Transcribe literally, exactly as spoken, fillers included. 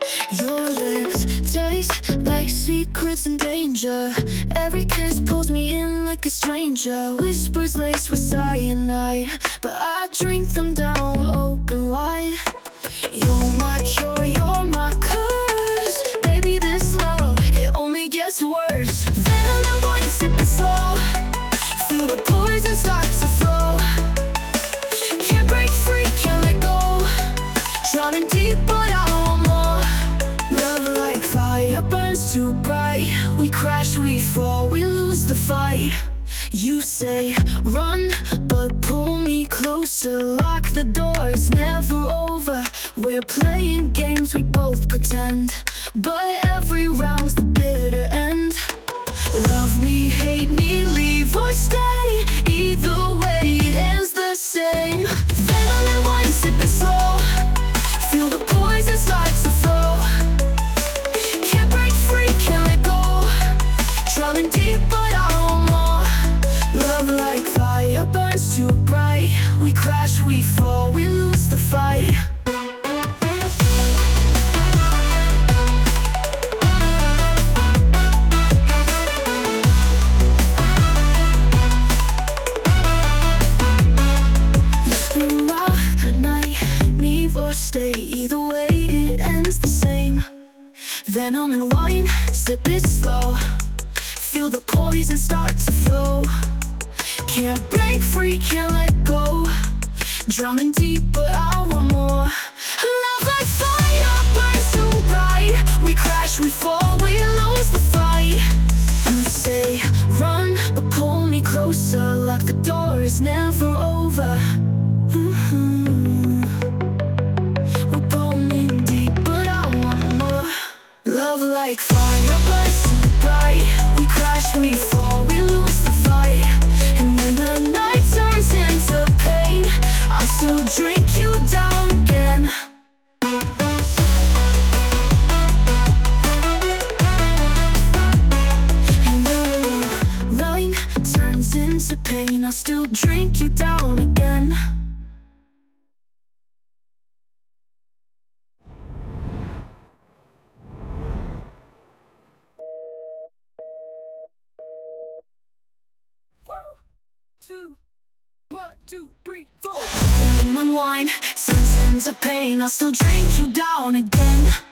Your lips taste like secrets and danger. Every kiss pulls me in like a stranger. Whispers laced with cyanide, but I drink them down open wide. You're my cure, you're my curse. Baby, this love, it only gets worse. Venom and wine sipping slow. Feel the poison start to flow. Can't break free, can't let go. Drowning deep, but I want more. Love like fire burns too bright. We crash, we fall, we lose the fight. You say run, but pull me closer. Lock the door, it's never over. We're playing games, we both pretend, but every round's the bitter end. Love me, hate me, leave or stay. Either way, it ends the same. Venom and wine sipping slow. Feel the poison start to flow. Can't break free, can't let go. Drowning deep, but I want more. Love like fire burns too bright. We crash, we fall, we lose the fight. Stay, either way, it ends the same. Venom and wine, sip it slow. Feel the poison start to flow. Can't break free, can't let go. Drowning deep, but I want more. Love like fire burns too bright. We crash, we fall, we lose the fight. You say run, but pull me closer. Lock the door, it's never over. Mm-hmm. Love like fire burns too bright. We crash, we fall, we lose the fight. And when the night turns into pain, I'll still drink you down again. And when the rain turns into pain, I'll still drink you down again. Two, one, two, three, four. Venom and wine, sense into pain. I'll still drink you down again.